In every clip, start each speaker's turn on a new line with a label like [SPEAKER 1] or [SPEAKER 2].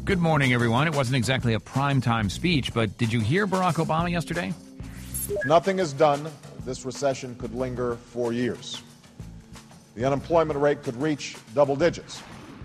[SPEAKER 1] Good morning, everyone. It wasn't exactly a primetime speech, but did you hear Barack Obama yesterday?
[SPEAKER 2] Nothing is done. This recession could linger for years. The unemployment rate could reach double digits.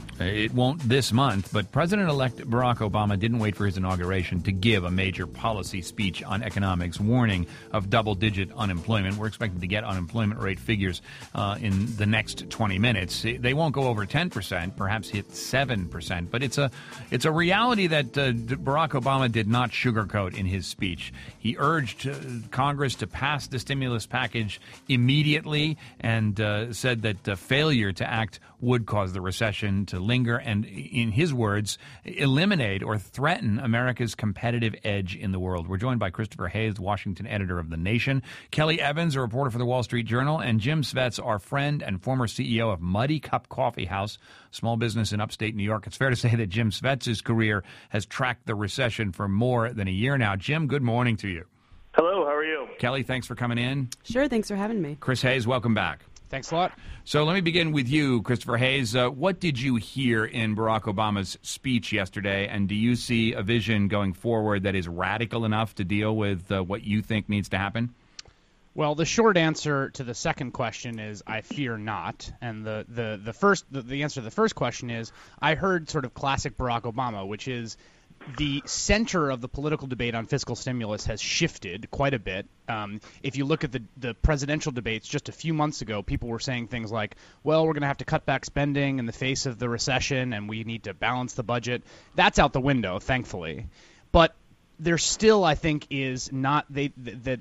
[SPEAKER 1] It won't this month, but President-elect Barack Obama didn't wait for his inauguration to give a major policy speech on economics, warning of double-digit unemployment. We're expected to get unemployment rate figures in the next 20 minutes. They won't go over 10%, perhaps hit 7%, but it's a reality that Barack Obama did not sugarcoat in his speech. He urged Congress to pass the stimulus package immediately and said that failure to act would cause the recession to linger and, in his words, eliminate or threaten America's competitive edge in the world. We're joined by Christopher Hayes, Washington editor of The Nation, Kelly Evans, a reporter for the Wall Street Journal, and Jim Svets, our friend and former CEO of Muddy Cup Coffee House, small business in upstate New York. It's fair to say that Jim Svets' career has tracked the recession for more than a year now. Jim, good morning to you.
[SPEAKER 3] Hello, how are you?
[SPEAKER 1] Kelly, thanks for coming in.
[SPEAKER 4] Sure, thanks for having me.
[SPEAKER 1] Chris Hayes, welcome back.
[SPEAKER 5] Thanks a lot.
[SPEAKER 1] So let me begin with you, Christopher Hayes. What did you hear in Barack Obama's speech yesterday, and do you see a vision going forward that is radical enough to deal with what you think needs to happen?
[SPEAKER 5] Well, the short answer to the second question is I fear not, and the answer to the first question is I heard sort of classic Barack Obama, which is the center of the political debate on fiscal stimulus has shifted quite a bit. If you look at the presidential debates just a few months ago, people were saying things like, well, we're going to have to cut back spending in the face of the recession, and we need to balance the budget. That's out the window, thankfully. But there still, I think, is not that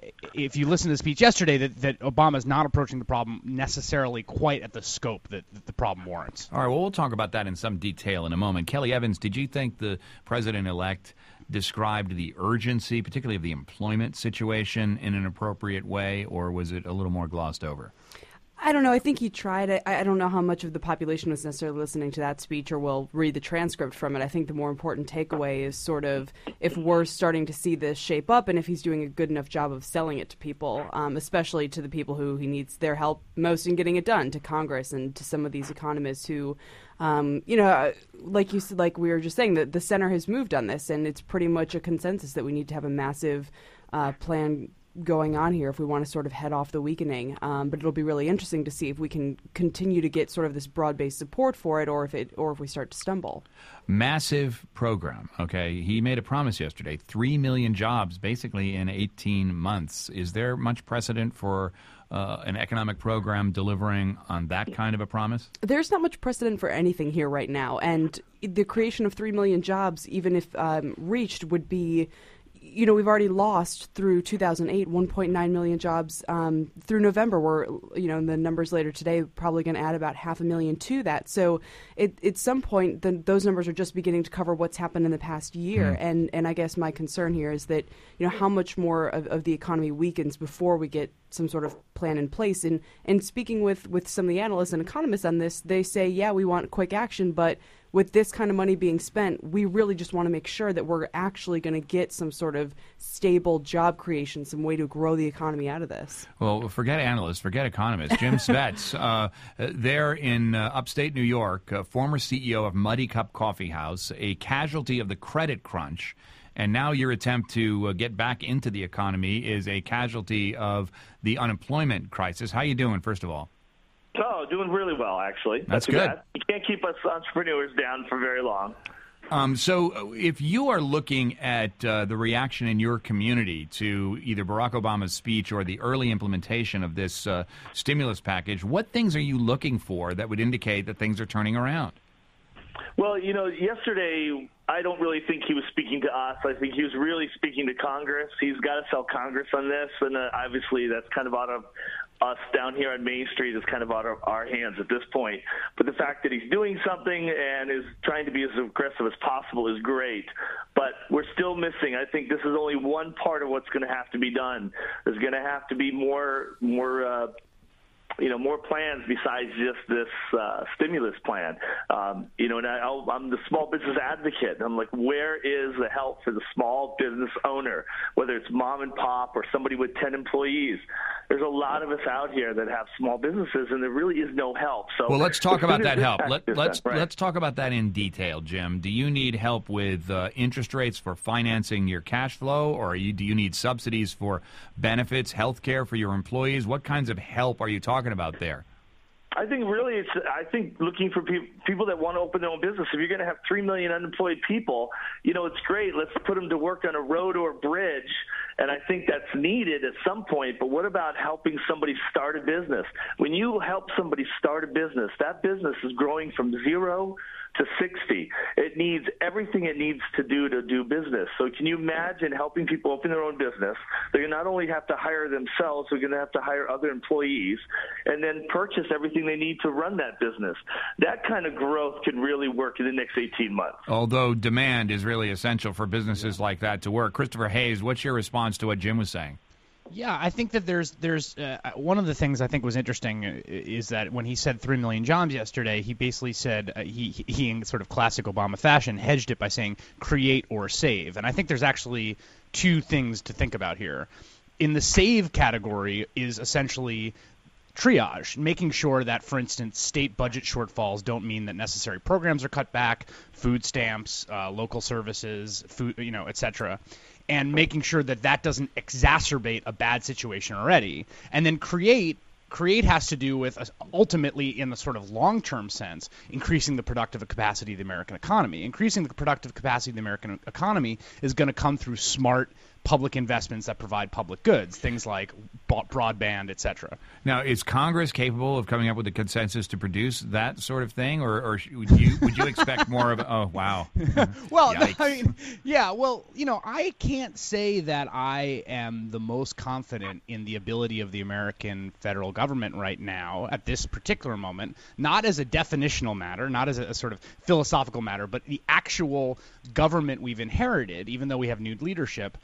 [SPEAKER 5] if you listen to the speech yesterday, that Obama's not approaching the problem necessarily quite at the scope that the problem warrants.
[SPEAKER 1] All right, well, we'll talk about that in some detail in a moment. Kelly Evans, did you think the president-elect described the urgency, particularly of the employment situation, in an appropriate way, or was it a little more glossed over?
[SPEAKER 4] I don't know. I think he tried it. I don't know how much of the population was necessarily listening to that speech or will read the transcript from it. I think the more important takeaway is sort of if we're starting to see this shape up and if he's doing a good enough job of selling it to people, especially to the people who he needs their help most in getting it done, to Congress and to some of these economists who, like you said, like we were just saying, that the center has moved on this, and it's pretty much a consensus that we need to have a massive plan going on here if we want to sort of head off the weakening. But it'll be really interesting to see if we can continue to get sort of this broad-based support for it, or if we start to stumble.
[SPEAKER 1] Massive program. Okay, he made a promise yesterday: 3 million jobs, basically in 18 months. Is there much precedent for an economic program delivering on that kind of a promise?
[SPEAKER 4] There's not much precedent for anything here right now, and the creation of 3 million jobs, even if reached, would be. You know, we've already lost through 2008 1.9 million jobs. Through November, we're, the numbers later today, probably going to add about 500,000 to that. So at some point, those numbers are just beginning to cover what's happened in the past year. And I guess my concern here is that, how much more of the economy weakens before we get some sort of plan in place. And speaking with some of the analysts and economists on this, they say, yeah, we want quick action, but with this kind of money being spent, we really just want to make sure that we're actually going to get some sort of stable job creation, some way to grow the economy out of this.
[SPEAKER 1] Well, forget analysts, forget economists. Jim Svets, there in upstate New York, former CEO of Muddy Cup Coffee House, a casualty of the credit crunch, and now your attempt to get back into the economy is a casualty of the unemployment crisis. How you doing, first of all?
[SPEAKER 3] Oh, doing really well, actually.
[SPEAKER 1] That's good.
[SPEAKER 3] You can't keep us entrepreneurs down for very long.
[SPEAKER 1] So if you are looking at the reaction in your community to either Barack Obama's speech or the early implementation of this stimulus package, what things are you looking for that would indicate that things are turning around?
[SPEAKER 3] Well, yesterday I don't really think he was speaking to us. I think he was really speaking to Congress. He's got to sell Congress on this, and obviously that's kind of out of us down here on Main Street is kind of out of our hands at this point. But the fact that he's doing something and is trying to be as aggressive as possible is great. But we're still missing. I think this is only one part of what's going to have to be done. There's going to have to be more more plans besides just this stimulus plan. And I'm the small business advocate. I'm like, where is the help for the small business owner, whether it's mom and pop or somebody with 10 employees? There's a lot of us out here that have small businesses, and there really is no help. So,
[SPEAKER 1] well, let's talk about that help.
[SPEAKER 3] Right.
[SPEAKER 1] Let's talk about that in detail, Jim. Do you need help with interest rates for financing your cash flow, or do you need subsidies for benefits, health care for your employees? What kinds of help are you talking about there?
[SPEAKER 3] I think really looking for people that want to open their own business. If you're going to have 3 million unemployed people, it's great. Let's put them to work on a road or a bridge, and I think that's needed at some point. But what about helping somebody start a business? When you help somebody start a business, that business is growing from 0 to 60. It needs everything it needs to do business. So can you imagine helping people open their own business? They're going to not only have to hire themselves, they're going to have to hire other employees and then purchase everything they need to run that business. That kind of growth can really work in the next 18 months.
[SPEAKER 1] Although demand is really essential for businesses like that to work. Christopher Hayes, what's your response to what Jim was saying?
[SPEAKER 5] Yeah, I think that there's one of the things I think was interesting is that when he said 3 million jobs yesterday, he basically said he in sort of classic Obama fashion hedged it by saying create or save. And I think there's actually two things to think about here. In the save category is essentially triage, making sure that, for instance, state budget shortfalls don't mean that necessary programs are cut back, food stamps, local services, food, et cetera, and making sure that doesn't exacerbate a bad situation already. And then create has to do with, ultimately, in the sort of long-term sense, increasing the productive capacity of the American economy. Increasing the productive capacity of the American economy is going to come through smart public investments that provide public goods, things like broadband, et cetera.
[SPEAKER 1] Now, is Congress capable of coming up with a consensus to produce that sort of thing, or would you expect more of? Oh, wow.
[SPEAKER 5] Well,
[SPEAKER 1] Yikes.
[SPEAKER 5] I mean, yeah. Well, I can't say that I am the most confident in the ability of the American federal government right now at this particular moment, not as a definitional matter, not as a sort of philosophical matter, but the actual government we've inherited, even though we have new leadership.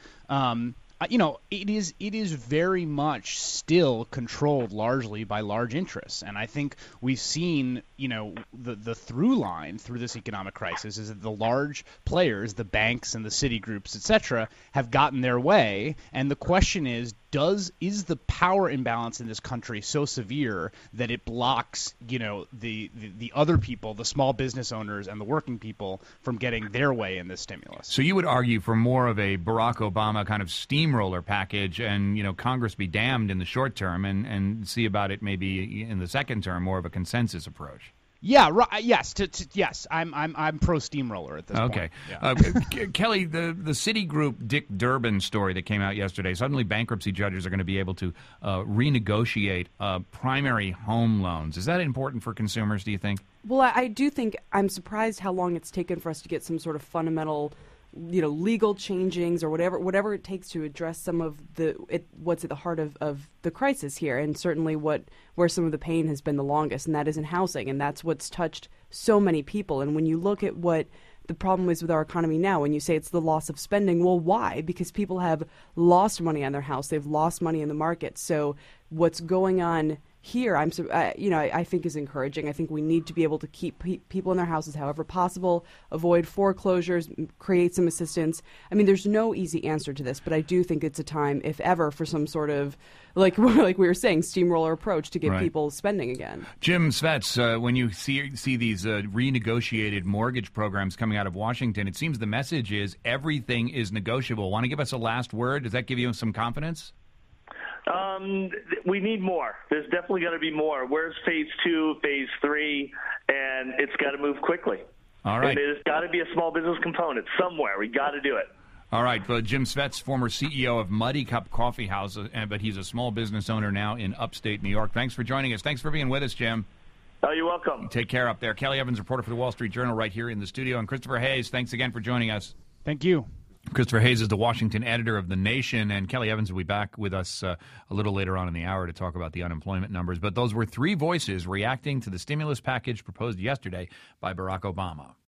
[SPEAKER 5] It is very much still controlled largely by large interests, and I think we've seen, the through line through this economic crisis is that the large players, the banks and the Citigroups, et cetera, have gotten their way, and the question is the power imbalance in this country so severe that it blocks, the other people, the small business owners and the working people, from getting their way in this stimulus?
[SPEAKER 1] So you would argue for more of a Barack Obama kind of steamroller package, and Congress be damned in the short term, and see about it maybe in the second term, more of a consensus approach.
[SPEAKER 5] Yeah. Right. Yes. Yes. I'm pro steamroller at this point.
[SPEAKER 1] Okay.
[SPEAKER 5] Yeah.
[SPEAKER 1] Kelly, the Citigroup Dick Durbin story that came out yesterday. Suddenly, bankruptcy judges are going to be able to renegotiate primary home loans. Is that important for consumers, do you think?
[SPEAKER 4] Well, I do think I'm surprised how long it's taken for us to get some sort of fundamental, legal changings or whatever it takes to address some of what's at the heart of the crisis here, and certainly where some of the pain has been the longest, and that is in housing, and that's what's touched so many people. And when you look at what the problem is with our economy now, when you say it's the loss of spending, well, why? Because people have lost money on their house, they've lost money in the market. So what's going on here, I think is encouraging. I think we need to be able to keep people in their houses however possible, avoid foreclosures, create some assistance. I mean, there's no easy answer to this, but I do think it's a time, if ever, for some sort of, like we were saying, steamroller approach to get people spending again.
[SPEAKER 1] Jim Svets, when you see these renegotiated mortgage programs coming out of Washington, it seems the message is everything is negotiable. Want to give us a last word? Does that give you some confidence?
[SPEAKER 3] We need more. There's definitely going to be more. Where's phase 2, phase 3? And it's got to move quickly.
[SPEAKER 1] All right.
[SPEAKER 3] And there's got to be a small business component somewhere. We got to do it.
[SPEAKER 1] All right. Jim Svets, former CEO of Muddy Cup Coffee House, but he's a small business owner now in upstate New York. Thanks for joining us. Thanks for being with us, Jim.
[SPEAKER 3] Oh, you're welcome.
[SPEAKER 1] Take care up there. Kelly Evans, reporter for the Wall Street Journal, right here in the studio. And Christopher Hayes, thanks again for joining us.
[SPEAKER 5] Thank you.
[SPEAKER 1] Christopher Hayes is the Washington editor of The Nation, and Kelly Evans will be back with us a little later on in the hour to talk about the unemployment numbers. But those were three voices reacting to the stimulus package proposed yesterday by Barack Obama.